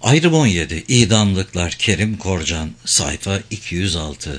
Ayrım 17. İdamlıklar Kerim Korcan. Sayfa 206.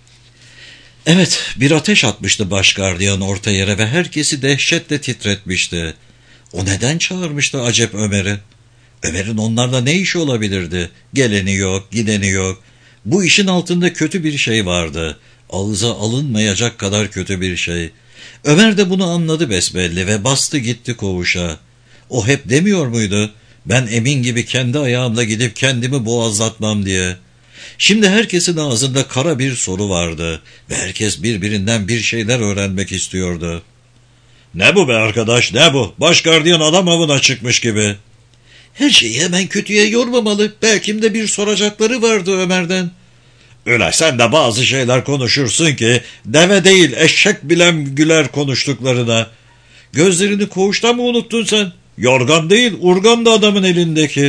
Evet, bir ateş atmıştı başgardiyan orta yere ve herkesi dehşetle titretmişti. O neden çağırmıştı acep Ömer'i? Ömer'in onlarla ne işi olabilirdi? Geleni yok, gideni yok. Bu işin altında kötü bir şey vardı. Ağıza alınmayacak kadar kötü bir şey. Ömer de bunu anladı besbelli ve bastı gitti koğuşa. O hep demiyor muydu? Ben emin gibi kendi ayağımla gidip kendimi boğazlatmam diye. Şimdi herkesin ağzında kara bir soru vardı ve herkes birbirinden bir şeyler öğrenmek istiyordu. Ne bu be arkadaş, ne bu? Başgardiyan adam avına çıkmış gibi. Her şeyi hemen kötüye yormamalı. Belki de bir soracakları vardı Ömer'den. Öyle sen de bazı şeyler konuşursun ki deve değil eşek bile güler konuştuklarına. Gözlerini koğuşta mı unuttun sen? Yorgan değil urgan da adamın elindeki.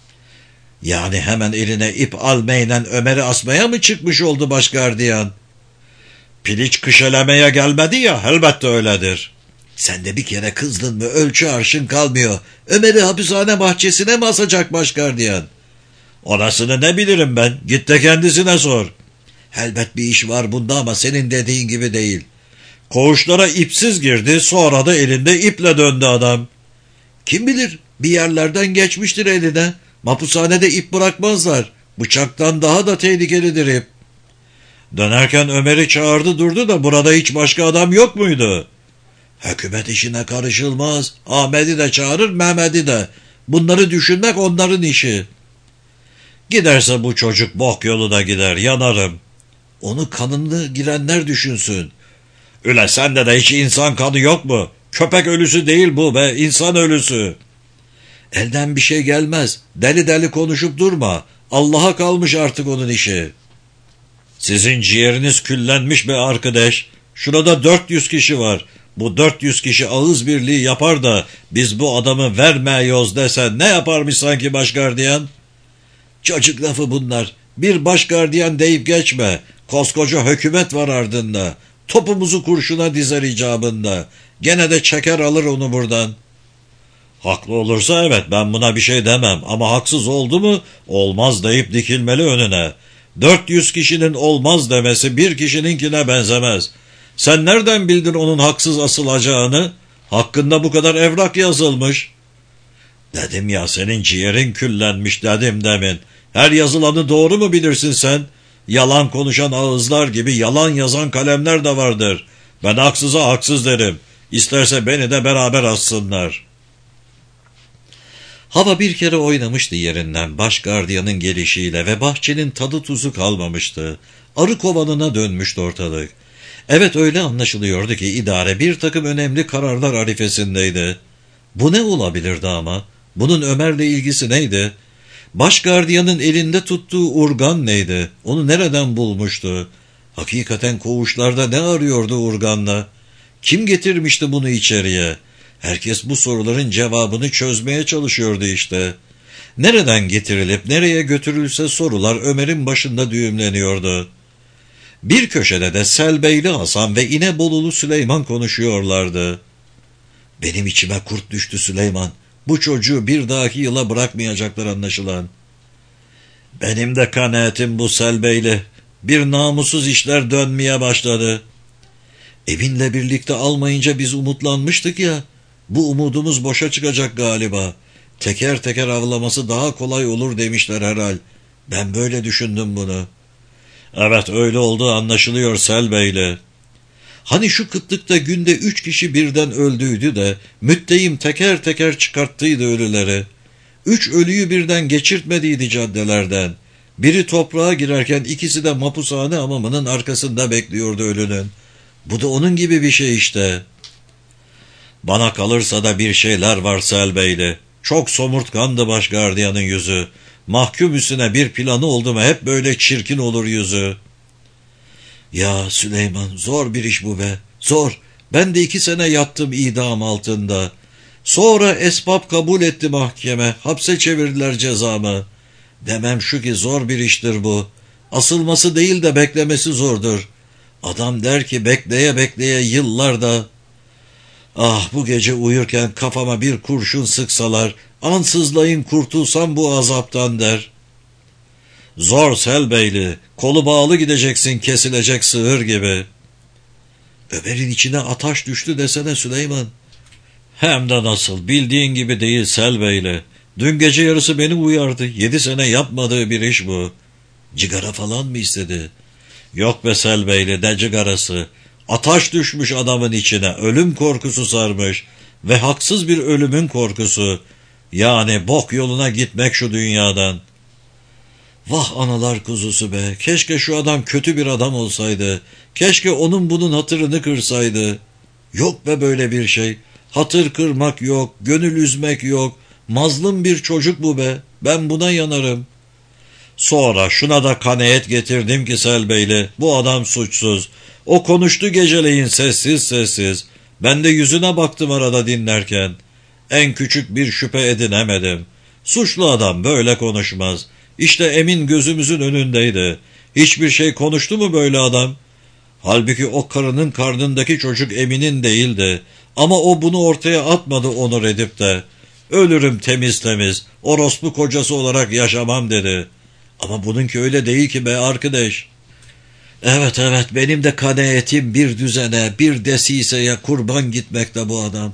Yani hemen eline ip almayla Ömer'i asmaya mı çıkmış oldu başgardiyan? Piliç kışelemeye gelmedi ya, elbette öyledir. Sen de bir kere kızdın mı ölçü arşın kalmıyor. Ömer'i hapishane bahçesine mi asacak başgardiyan? Orasını ne bilirim ben, git de kendisine sor. Elbet bir iş var bunda ama senin dediğin gibi değil. Koğuşlara ipsiz girdi, sonra da elinde iple döndü adam. Kim bilir, bir yerlerden geçmiştir eline. Mapushanede ip bırakmazlar. Bıçaktan daha da tehlikelidir ip. Dönerken Ömer'i çağırdı durdu da burada hiç başka adam yok muydu? Hükümet işine karışılmaz. Ahmet'i de çağırır, Mehmet'i de. Bunları düşünmek onların işi. Giderse bu çocuk bok yoluna gider, yanarım. Onu kanını girenler düşünsün. Üle sende de hiç insan kanı yok mu? Köpek ölüsü değil bu be, insan ölüsü. Elden bir şey gelmez. Deli deli konuşup durma. Allah'a kalmış artık onun işi. Sizin ciğeriniz küllenmiş be arkadaş. Şurada 400 kişi var. Bu 400 kişi ağız birliği yapar da biz bu adamı vermeyoz desen ne yaparmış sanki başgardiyan? Çocuk lafı bunlar. Bir başgardiyan deyip geçme. Koskoca hükümet var ardında. Topumuzu kurşuna dizer icabında. Gene de çeker alır onu buradan. Haklı olursa evet, ben buna bir şey demem ama haksız oldu mu olmaz deyip dikilmeli önüne. 400 kişinin olmaz demesi bir kişininkine benzemez. Sen nereden bildin onun haksız asılacağını? Hakkında bu kadar evrak yazılmış. Dedim ya, senin ciğerin küllenmiş dedim demin. Her yazılanı doğru mu bilirsin sen? Yalan konuşan ağızlar gibi yalan yazan kalemler de vardır. Ben haksıza haksız derim. İsterse beni de beraber assınlar. Hava bir kere oynamıştı yerinden başgardiyanın gelişiyle ve bahçenin tadı tuzu kalmamıştı. Arı kovanına dönmüştü ortalık. Evet, öyle anlaşılıyordu ki idare bir takım önemli kararlar arifesindeydi. Bu ne olabilirdi ama? Bunun Ömer'le ilgisi neydi? Başgardiyanın elinde tuttuğu urgan neydi? Onu nereden bulmuştu? Hakikaten koğuşlarda ne arıyordu urganla? Kim getirmişti bunu içeriye? Herkes bu soruların cevabını çözmeye çalışıyordu işte. Nereden getirilip nereye götürülse sorular Ömer'in başında düğümleniyordu. Bir köşede de Selbeyli Hasan ve İnebolulu Süleyman konuşuyorlardı. Benim içime kurt düştü Süleyman. Bu çocuğu bir dahaki yıla bırakmayacaklar anlaşılan. Benim de kanaatim bu Selbeyli. Bir namussuz işler dönmeye başladı. Evinle birlikte almayınca biz umutlanmıştık ya. Bu umudumuz boşa çıkacak galiba. Teker teker avlaması daha kolay olur demişler herhal. Ben böyle düşündüm bunu. Evet, öyle olduğu anlaşılıyor Selbeyli. Hani şu kıtlıkta günde 3 kişi birden öldüydü de müttehim teker teker çıkarttıydı ölüleri. 3 ölüyü birden geçirtmediydi caddelerden. Biri toprağa girerken ikisi de mapushane hamamının arkasında bekliyordu ölünün. Bu da onun gibi bir şey işte. Bana kalırsa da bir şeyler var Selbeyli. Çok somurtkandı başgardiyanın yüzü. Mahkum üstüne bir planı oldu mu hep böyle çirkin olur yüzü. Ya Süleyman, zor bir iş bu be. Zor. Ben de 2 sene yattım idam altında. Sonra esbab kabul etti mahkeme. Hapse çevirdiler cezamı. Demem şu ki zor bir iştir bu. Asılması değil de beklemesi zordur. Adam der ki bekleye bekleye yıllarda. Ah, bu gece uyurken kafama bir kurşun sıksalar, ansızlayın kurtulsam bu azaptan der. Zor Selbeyli, kolu bağlı gideceksin kesilecek sığır gibi. Ömer'in içine ataş düştü desene Süleyman. Hem de nasıl, bildiğin gibi değil Selbeyli. Dün gece yarısı beni uyardı, 7 sene yapmadığı bir iş bu. Cigara falan mı istedi? Yok be Selbeyli, ne cigarası? Ataş düşmüş adamın içine, ölüm korkusu sarmış ve haksız bir ölümün korkusu. Yani bok yoluna gitmek şu dünyadan. Vah analar kuzusu be, keşke şu adam kötü bir adam olsaydı, keşke onun bunun hatırını kırsaydı. Yok be böyle bir şey, hatır kırmak yok, gönül üzmek yok, mazlum bir çocuk bu be, ben buna yanarım. Sonra şuna da kanaat getirdim ki Selbeyli, bu adam suçsuz. O konuştu geceleyin sessiz sessiz. Ben de yüzüne baktım arada dinlerken. En küçük bir şüphe edinemedim. Suçlu adam böyle konuşmaz. İşte Emin gözümüzün önündeydi. Hiçbir şey konuştu mu böyle adam? Halbuki o karının karnındaki çocuk Emin'in değildi. Ama o bunu ortaya atmadı onur edip de. Ölürüm temiz temiz, orospu kocası olarak yaşamam dedi. Ama bununki öyle değil ki be arkadaş. Evet, benim de kanaatim bir düzene, bir desiseye kurban gitmekte bu adam.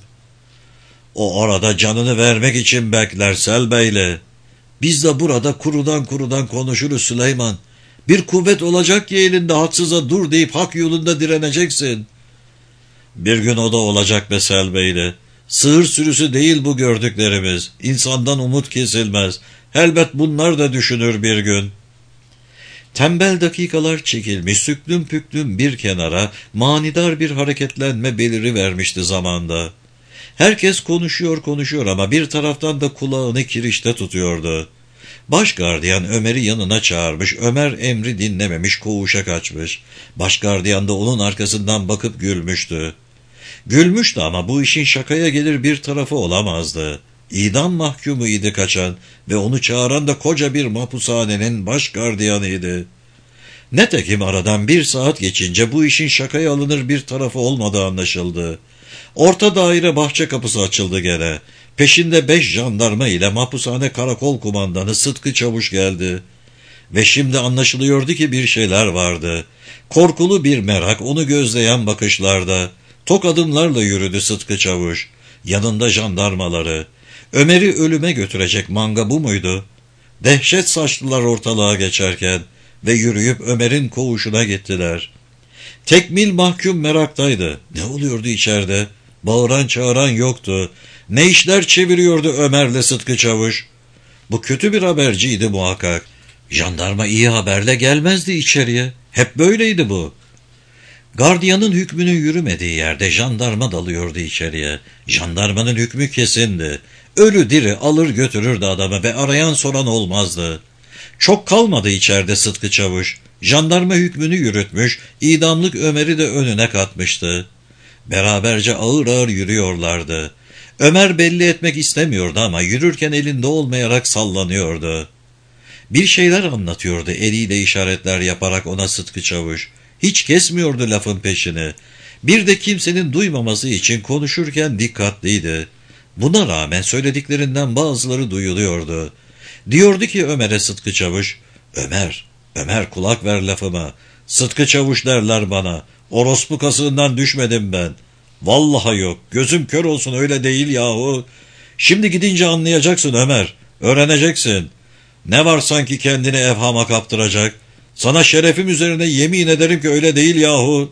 O orada canını vermek için bekler Selbeyli. Biz de burada kurudan konuşuruz Süleyman. Bir kuvvet olacak ki elinde, haksıza dur deyip hak yolunda direneceksin. Bir gün o da olacak be Selbeyli. Sığır sürüsü değil bu gördüklerimiz. İnsandan umut kesilmez. Elbet bunlar da düşünür bir gün. Tembel dakikalar çekilmiş, süklüm püklüm bir kenara, manidar bir hareketlenme beliri vermişti zamanda. Herkes konuşuyor ama bir taraftan da kulağını kirişte tutuyordu. Başgardiyan Ömer'i yanına çağırmış, Ömer emri dinlememiş, koğuşa kaçmış. Başgardiyan da onun arkasından bakıp gülmüştü. Gülmüştü ama bu işin şakaya gelir bir tarafı olamazdı. İdam mahkumuydu kaçan ve onu çağıran da koca bir mahpushanenin başgardiyanıydı. Netekim aradan 1 saat geçince bu işin şakaya alınır bir tarafı olmadığı anlaşıldı. Orta daire bahçe kapısı açıldı gene. Peşinde 5 jandarma ile mahpushane karakol kumandanı Sıtkı Çavuş geldi. Ve şimdi anlaşılıyordu ki bir şeyler vardı. Korkulu bir merak onu gözleyen bakışlarda. Tok adımlarla yürüdü Sıtkı Çavuş. Yanında jandarmaları. Ömer'i ölüme götürecek manga bu muydu? Dehşet saçtılar ortalığa geçerken ve yürüyüp Ömer'in koğuşuna gittiler. Tekmil mahkum meraktaydı. Ne oluyordu içeride? Bağıran çağıran yoktu. Ne işler çeviriyordu Ömer'le Sıtkı Çavuş? Bu kötü bir haberciydi muhakkak. Jandarma iyi haberle gelmezdi içeriye. Hep böyleydi bu. Gardiyanın hükmünün yürümediği yerde jandarma dalıyordu içeriye. Jandarmanın hükmü kesindi. Ölü diri alır götürürdü adamı ve arayan soran olmazdı. Çok kalmadı içeride Sıtkı Çavuş. Jandarma hükmünü yürütmüş, idamlık Ömer'i de önüne katmıştı. Beraberce ağır ağır yürüyorlardı. Ömer belli etmek istemiyordu ama yürürken elinde olmayarak sallanıyordu. Bir şeyler anlatıyordu eliyle işaretler yaparak ona Sıtkı Çavuş. Hiç kesmiyordu lafın peşini. Bir de kimsenin duymaması için konuşurken dikkatliydi. Buna rağmen söylediklerinden bazıları duyuluyordu. Diyordu ki Ömer'e Sıtkı Çavuş, Ömer kulak ver lafıma. Sıtkı Çavuş derler bana. Orospu kasığından düşmedim ben. Vallahi yok, gözüm kör olsun öyle değil yahu. Şimdi gidince anlayacaksın Ömer, öğreneceksin. Ne var sanki kendini evhama kaptıracak? Sana şerefim üzerine yemin ederim ki öyle değil yahu.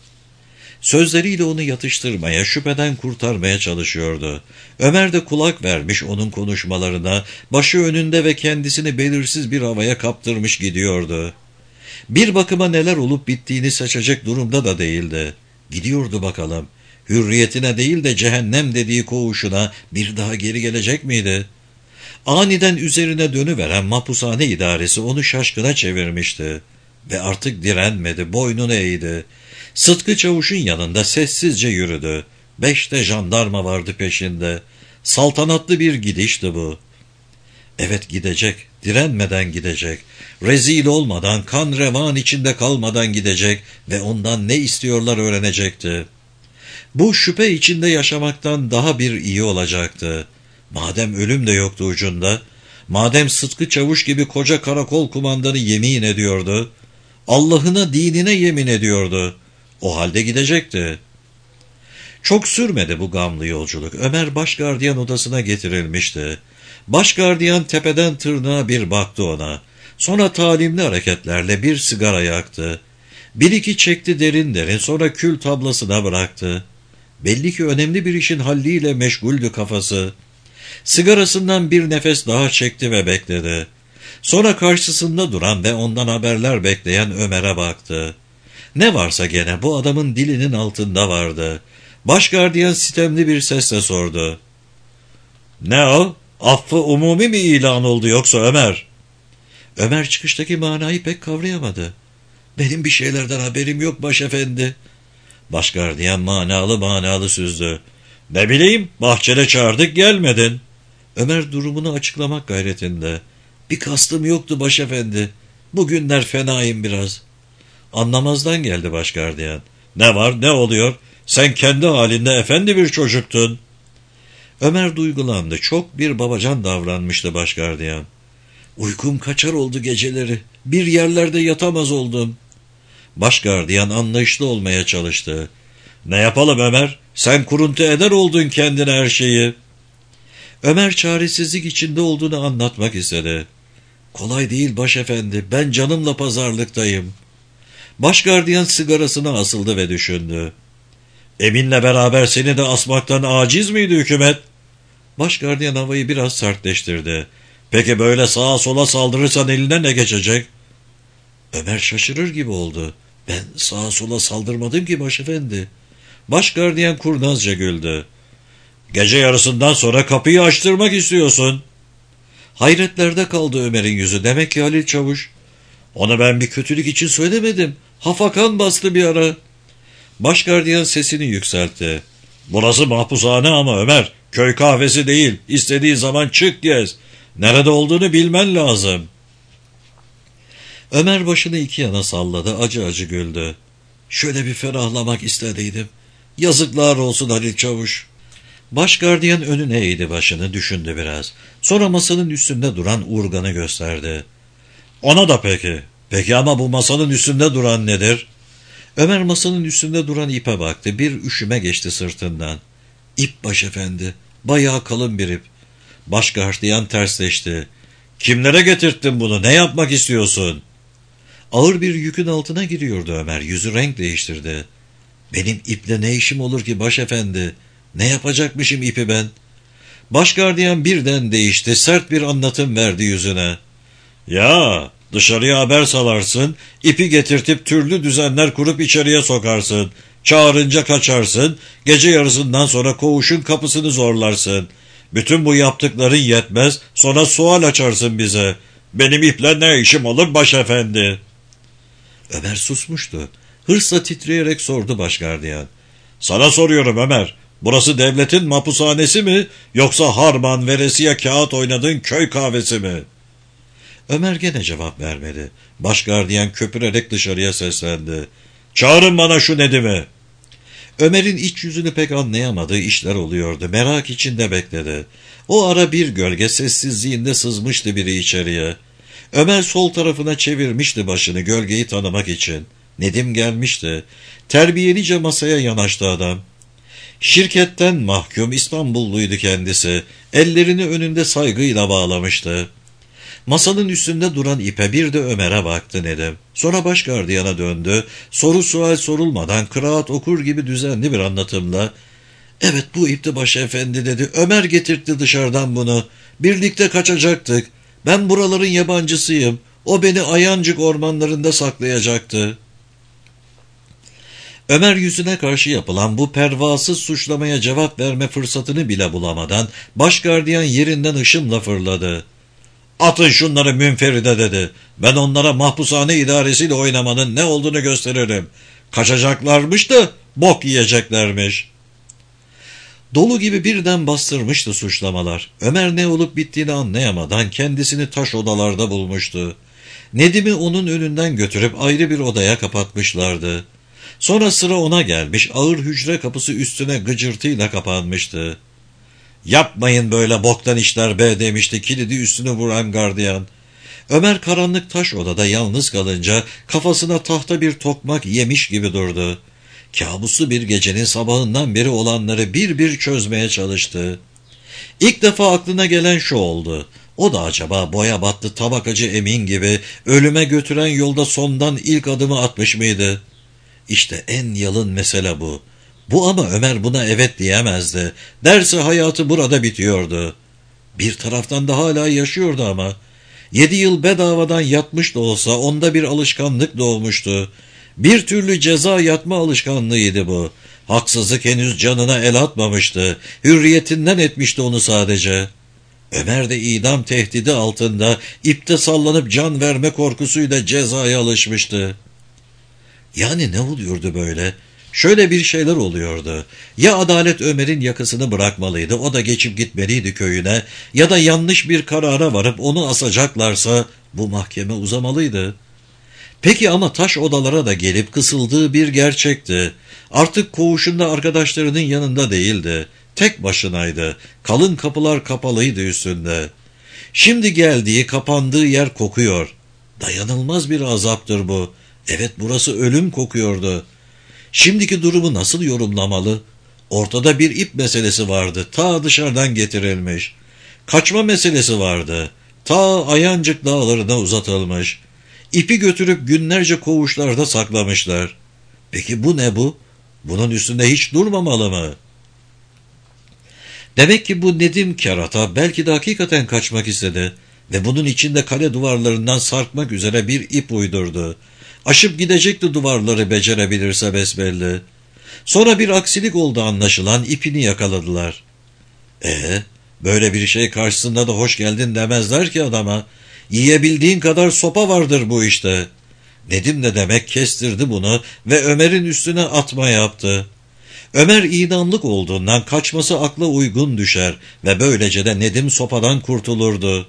Sözleriyle onu yatıştırmaya, şüpheden kurtarmaya çalışıyordu. Ömer de kulak vermiş onun konuşmalarına, başı önünde ve kendisini belirsiz bir havaya kaptırmış gidiyordu. Bir bakıma neler olup bittiğini seçecek durumda da değildi. Gidiyordu bakalım. Hürriyetine değil de cehennem dediği koğuşuna bir daha geri gelecek miydi? Aniden üzerine dönüveren mahpushane idaresi onu şaşkına çevirmişti. Ve artık direnmedi, boynunu eğdi. Sıtkı Çavuş'un yanında sessizce yürüdü. 5 de jandarma vardı peşinde. Saltanatlı bir gidişti bu. Evet gidecek, direnmeden gidecek. Rezil olmadan, kan revan içinde kalmadan gidecek ve ondan ne istiyorlar öğrenecekti. Bu şüphe içinde yaşamaktan daha bir iyi olacaktı. Madem ölüm de yoktu ucunda, madem Sıtkı Çavuş gibi koca karakol kumandanı yemin ediyordu, Allah'ına dinine yemin ediyordu, o halde gidecekti. Çok sürmedi bu gamlı yolculuk. Ömer başgardiyan odasına getirilmişti. Başgardiyan tepeden tırnağa bir baktı ona. Sonra talimli hareketlerle bir sigara yaktı. Bir iki çekti derin derin, sonra kül tablasına bıraktı. Belli ki önemli bir işin halliyle meşguldü kafası. Sigarasından bir nefes daha çekti ve bekledi. Sonra karşısında duran ve ondan haberler bekleyen Ömer'e baktı. Ne varsa gene bu adamın dilinin altında vardı. Başgardiyan sitemli bir sesle sordu. "Ne o? Affı umumi mi ilan oldu yoksa Ömer?" Ömer çıkıştaki manayı pek kavrayamadı. "Benim bir şeylerden haberim yok başefendi." Başgardiyan manalı süzdü. "Ne bileyim, bahçede çağırdık gelmedin." Ömer durumunu açıklamak gayretinde. "Bir kastım yoktu başefendi. Bugünler fenayım biraz." Anlamazdan geldi başgardiyan. "Ne var, ne oluyor? Sen kendi halinde efendi bir çocuktun." Ömer duygulandı. Çok bir babacan davranmıştı başgardiyan. "Uykum kaçar oldu geceleri. Bir yerlerde yatamaz oldum." Başgardiyan anlayışlı olmaya çalıştı. "Ne yapalım Ömer? Sen kuruntu eder oldun kendine her şeyi." Ömer çaresizlik içinde olduğunu anlatmak istedi. "Kolay değil başefendi. Ben canımla pazarlıktayım." Başgardiyan sigarasına asıldı ve düşündü. "Emin'le beraber seni de asmaktan aciz miydi hükümet?" Başgardiyan havayı biraz sertleştirdi. "Peki böyle sağa sola saldırırsan eline ne geçecek?" Ömer şaşırır gibi oldu. "Ben sağa sola saldırmadım ki başefendi." Başgardiyan kurnazca güldü. "Gece yarısından sonra kapıyı açtırmak istiyorsun." Hayretlerde kaldı Ömer'in yüzü. Demek ki Halil Çavuş. "Onu ben bir kötülük için söylemedim. Hafakan bastı bir ara." Başgardiyan sesini yükseltti. "Burası mahpushane ama Ömer. Köy kahvesi değil. İstediğin zaman çık gez. Nerede olduğunu bilmen lazım." Ömer başını iki yana salladı. Acı acı güldü. "Şöyle bir ferahlamak istediydim. Yazıklar olsun Halil Çavuş." Başgardiyan önüne eğdi başını, düşündü biraz. Sonra masanın üstünde duran urganı gösterdi. "Ona da peki. Peki ama bu masanın üstünde duran nedir?" Ömer masanın üstünde duran ipe baktı. Bir üşüme geçti sırtından. "İp başefendi. Bayağı kalın bir ip." Başgardiyan tersleşti. "Kimlere getirttin bunu? Ne yapmak istiyorsun?" Ağır bir yükün altına giriyordu Ömer. Yüzü renk değiştirdi. "Benim iple ne işim olur ki başefendi? Ne yapacakmışım ipi ben?" Başgardiyan birden değişti. Sert bir anlatım verdi yüzüne. "Ya, dışarıya haber salarsın, ipi getirtip türlü düzenler kurup içeriye sokarsın. Çağırınca kaçarsın, gece yarısından sonra koğuşun kapısını zorlarsın. Bütün bu yaptıkların yetmez, sonra sual açarsın bize. Benim iple ne işim olur başefendi?" Ömer susmuştu. Hırsla titreyerek sordu başgardiyan. "Sana soruyorum Ömer. Burası devletin mahpushanesi mi, yoksa harman veresiye kağıt oynadığın köy kahvesi mi?" Ömer gene cevap vermedi. Başgardiyan köpürerek dışarıya seslendi. "Çağırın bana şu Nedim'i." Ömer'in iç yüzünü pek anlayamadığı işler oluyordu. Merak içinde bekledi. O ara bir gölge sessizliğinde sızmıştı biri içeriye. Ömer sol tarafına çevirmişti başını gölgeyi tanımak için. Nedim gelmişti. Terbiyelice masaya yanaştı adam. Şirketten mahkum İstanbulluydu kendisi. Ellerini önünde saygıyla bağlamıştı. Masanın üstünde duran ipe bir de Ömer'e baktı Nedim. Sonra başgardiyana döndü. Soru sual sorulmadan kıraat okur gibi düzenli bir anlatımla "Evet bu ipti başefendi" dedi. "Ömer getirtti dışarıdan bunu. Birlikte kaçacaktık. Ben buraların yabancısıyım. O beni Ayancık ormanlarında saklayacaktı." Ömer yüzüne karşı yapılan bu pervasız suçlamaya cevap verme fırsatını bile bulamadan başgardiyan yerinden hışımla fırladı. "Atın şunları münferide" dedi. "Ben onlara mahpushane idaresiyle oynamanın ne olduğunu gösteririm. Kaçacaklarmış da bok yiyeceklermiş." Dolu gibi birden bastırmıştı suçlamalar. Ömer ne olup bittiğini anlayamadan kendisini taş odalarda bulmuştu. Nedim'i onun önünden götürüp ayrı bir odaya kapatmışlardı. Sonra sıra ona gelmiş, ağır hücre kapısı üstüne gıcırtıyla kapanmıştı. "Yapmayın böyle boktan işler be," demişti kilidi üstüne vuran gardiyan. Ömer karanlık taş odada yalnız kalınca kafasına tahta bir tokmak yemiş gibi durdu. Kabuslu bir gecenin sabahından beri olanları bir bir çözmeye çalıştı. İlk defa aklına gelen şu oldu: o da acaba boya battı tabakacı Emin gibi ölüme götüren yolda sondan ilk adımı atmış mıydı? İşte en yalın mesele bu. Bu ama Ömer buna evet diyemezdi. Derse hayatı burada bitiyordu. Bir taraftan da hala yaşıyordu ama. 7 yıl bedavadan yatmış da olsa onda bir alışkanlık doğmuştu. Bir türlü ceza yatma alışkanlığıydı bu. Haksızlık henüz canına el atmamıştı. Hürriyetinden etmişti onu sadece. Ömer de idam tehdidi altında ipte sallanıp can verme korkusuyla cezaya alışmıştı. Yani ne oluyordu böyle? Şöyle bir şeyler oluyordu. Ya adalet Ömer'in yakasını bırakmalıydı, o da geçip gitmeliydi köyüne, ya da yanlış bir karara varıp onu asacaklarsa bu mahkeme uzamalıydı. Peki ama taş odalara da gelip kısıldığı bir gerçekti. Artık koğuşunda arkadaşlarının yanında değildi. Tek başınaydı. Kalın kapılar kapalıydı üstünde. Şimdi geldiği, kapandığı yer kokuyor. Dayanılmaz bir azaptır bu. Evet, burası ölüm kokuyordu. Şimdiki durumu nasıl yorumlamalı? Ortada bir ip meselesi vardı. Ta dışarıdan getirilmiş. Kaçma meselesi vardı. Ta Ayancık dağlarına uzatılmış. İpi götürüp günlerce koğuşlarda saklamışlar. Peki bu ne bu? Bunun üstünde hiç durmamalı mı? Demek ki bu Nedim kerata belki de hakikaten kaçmak istedi ve bunun içinde kale duvarlarından sarkmak üzere bir ip uydurdu. Aşıp gidecekti duvarları becerebilirse besbelli. Sonra bir aksilik oldu anlaşılan, ipini yakaladılar. Böyle bir şey karşısında da hoş geldin demezler ki adama. Yiyebildiğin kadar sopa vardır bu işte. Nedim de demek kestirdi bunu ve Ömer'in üstüne atma yaptı. Ömer idamlık olduğundan kaçması akla uygun düşer ve böylece de Nedim sopadan kurtulurdu.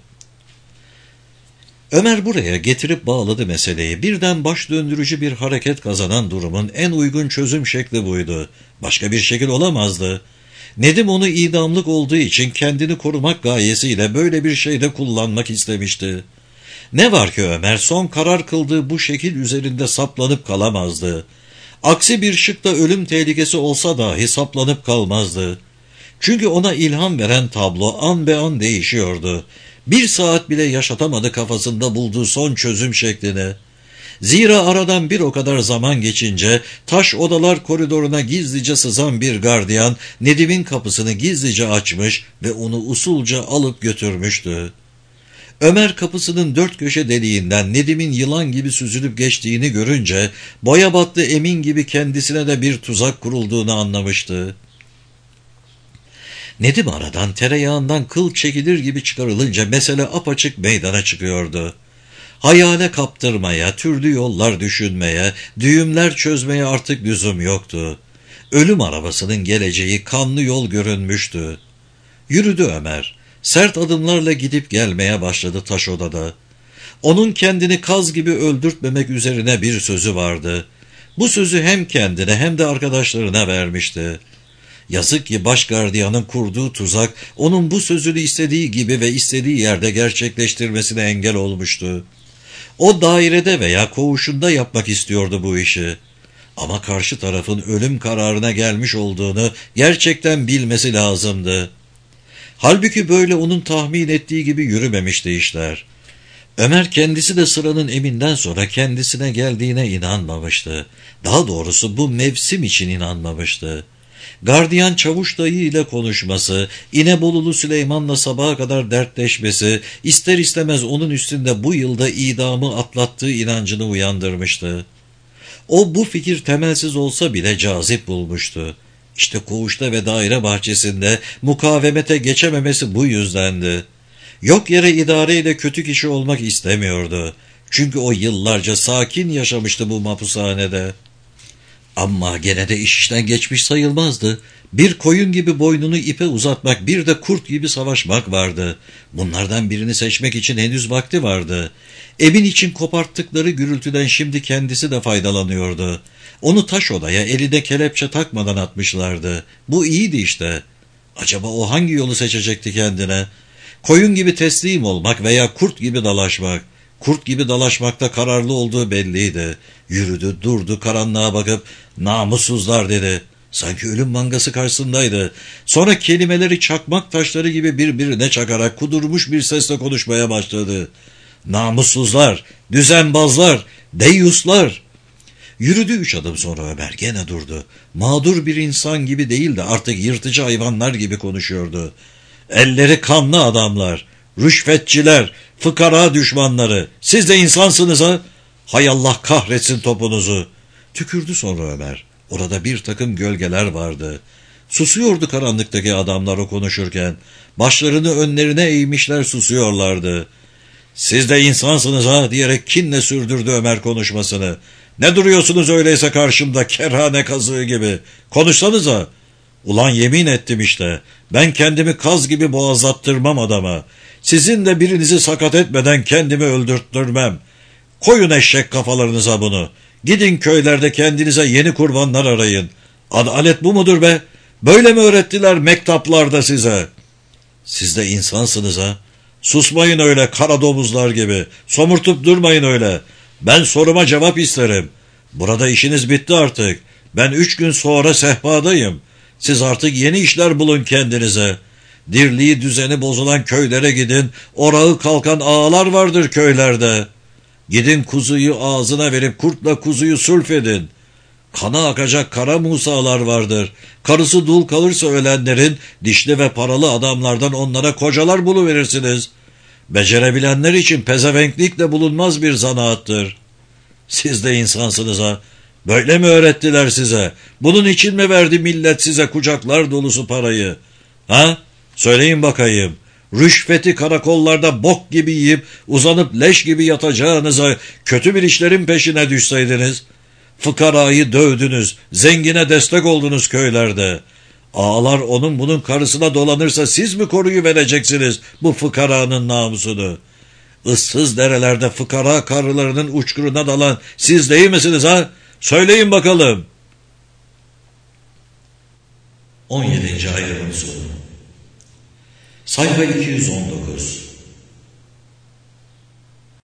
Ömer buraya getirip bağladı meseleyi. Birden baş döndürücü bir hareket kazanan durumun en uygun çözüm şekli buydu. Başka bir şekil olamazdı. Nedim onu idamlık olduğu için kendini korumak gayesiyle böyle bir şeyde kullanmak istemişti. Ne var ki Ömer son karar kıldığı bu şekil üzerinde saplanıp kalamazdı. Aksi bir şıkta ölüm tehlikesi olsa dahi saplanıp kalmazdı. Çünkü ona ilham veren tablo an be an değişiyordu. Bir saat bile yaşatamadı kafasında bulduğu son çözüm şeklini. Zira aradan bir o kadar zaman geçince taş odalar koridoruna gizlice sızan bir gardiyan Nedim'in kapısını gizlice açmış ve onu usulca alıp götürmüştü. Ömer kapısının dört köşe deliğinden Nedim'in yılan gibi süzülüp geçtiğini görünce boya battı Emin gibi kendisine de bir tuzak kurulduğunu anlamıştı. Nedim aradan tereyağından kıl çekilir gibi çıkarılınca mesele apaçık meydana çıkıyordu. Hayale kaptırmaya, türlü yollar düşünmeye, düğümler çözmeye artık lüzum yoktu. Ölüm arabasının geleceği kanlı yol görünmüştü. Yürüdü Ömer. Sert adımlarla gidip gelmeye başladı taş odada. Onun kendini kaz gibi öldürtmemek üzerine bir sözü vardı. Bu sözü hem kendine hem de arkadaşlarına vermişti. Yazık ki baş gardiyanın kurduğu tuzak onun bu sözünü istediği gibi ve istediği yerde gerçekleştirmesine engel olmuştu. O dairede veya koğuşunda yapmak istiyordu bu işi. Ama karşı tarafın ölüm kararına gelmiş olduğunu gerçekten bilmesi lazımdı. Halbuki böyle onun tahmin ettiği gibi yürümemişti işler. Ömer kendisi de sıranın Emin'den sonra kendisine geldiğine inanmamıştı. Daha doğrusu bu mevsim için inanmamıştı. Gardiyan Çavuş dayı ile konuşması, İnebolulu Süleyman'la sabaha kadar dertleşmesi, ister istemez onun üstünde bu yılda idamı atlattığı inancını uyandırmıştı. O bu fikir temelsiz olsa bile cazip bulmuştu. İşte koğuşta ve daire bahçesinde mukavemete geçememesi bu yüzdendi. Yok yere idareyle kötü kişi olmak istemiyordu. Çünkü o yıllarca sakin yaşamıştı bu mahpushanede. Ama gene de iş işten geçmiş sayılmazdı. Bir koyun gibi boynunu ipe uzatmak, bir de kurt gibi savaşmak vardı. Bunlardan birini seçmek için henüz vakti vardı. Evin için koparttıkları gürültüden şimdi kendisi de faydalanıyordu. Onu taş odaya eline kelepçe takmadan atmışlardı. Bu iyiydi işte. Acaba o hangi yolu seçecekti kendine? Koyun gibi teslim olmak veya kurt gibi dalaşmak. Kurt gibi dalaşmakta kararlı olduğu belliydi. Yürüdü, durdu, karanlığa bakıp "Namussuzlar" dedi. Sanki ölüm mangası karşısındaydı. Sonra kelimeleri çakmak taşları gibi birbirine çakarak kudurmuş bir sesle konuşmaya başladı. "Namussuzlar, düzenbazlar, deyyuslar." Yürüdü 3 adım sonra Ömer gene durdu. Mağdur bir insan gibi değil de artık yırtıcı hayvanlar gibi konuşuyordu. "Elleri kanlı adamlar, rüşvetçiler, fıkara düşmanları. Siz de insansınız ha? Hay Allah kahretsin topunuzu." Tükürdü sonra Ömer. Orada bir takım gölgeler vardı. Susuyordu karanlıktaki adamlar o konuşurken. Başlarını önlerine eğmişler, susuyorlardı. "Siz de insansınız ha?" diyerek kinle sürdürdü Ömer konuşmasını. "Ne duruyorsunuz öyleyse karşımda kerhane kazığı gibi? Konuşsanıza." "Ulan yemin ettim işte. Ben kendimi kaz gibi boğazlattırmam adama. Sizin de birinizi sakat etmeden kendimi öldürttürmem. Koyun eşek kafalarınıza bunu. Gidin köylerde kendinize yeni kurbanlar arayın. Adalet bu mudur be? Böyle mi öğrettiler mektaplarda size?" "Siz de insansınız ha? Susmayın öyle kara domuzlar gibi. Somurtup durmayın öyle. Ben soruma cevap isterim. Burada işiniz bitti artık. Ben 3 gün sonra sehpadayım. Siz artık yeni işler bulun kendinize. Dirliği düzeni bozulan köylere gidin. Orağı kalkan ağalar vardır köylerde. Gidin kuzuyu ağzına verip kurtla kuzuyu sulfedin. Kana akacak kara Musa'lar vardır. Karısı dul kalırsa ölenlerin dişli ve paralı adamlardan onlara kocalar buluverirsiniz. Becerebilenler için pezevenklikle bulunmaz bir zanaattır. Siz de insansınız ha? Böyle mi öğrettiler size? Bunun için mi verdi millet size kucaklar dolusu parayı? Ha? Söyleyin bakayım. Rüşveti karakollarda bok gibi yiyip uzanıp leş gibi yatacağınıza kötü bir işlerin peşine düşseydiniz. Fıkarayı dövdünüz, zengine destek oldunuz köylerde. Ağalar onun bunun karısına dolanırsa siz mi koruyuvereceksiniz bu fıkaranın namusunu? Issız derelerde fıkara karılarının uçkuruna dalan siz değil misiniz ha? Söyleyin bakalım. 17. ayrımın sonu. Sayfa 219.